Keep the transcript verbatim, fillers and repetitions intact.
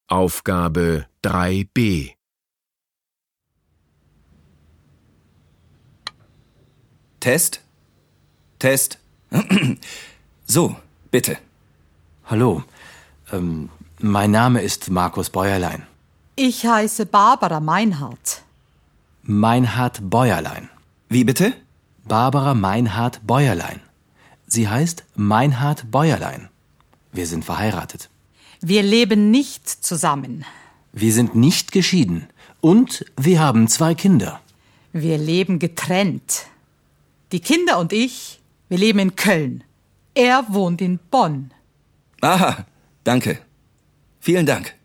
Aufgabe drei b. Test? Test? So, bitte. Hallo, ähm, mein Name ist Markus Bäuerlein. Ich heiße Barbara Meinhardt. Meinhard Bäuerlein. Wie bitte? Barbara Meinhard Bäuerlein. Sie heißt Meinhard Bäuerlein. Wir sind verheiratet. Wir leben nicht zusammen. Wir sind nicht geschieden. Und wir haben zwei Kinder. Wir leben getrennt. Die Kinder und ich, wir leben in Köln. Er wohnt in Bonn. Aha, danke. Vielen Dank.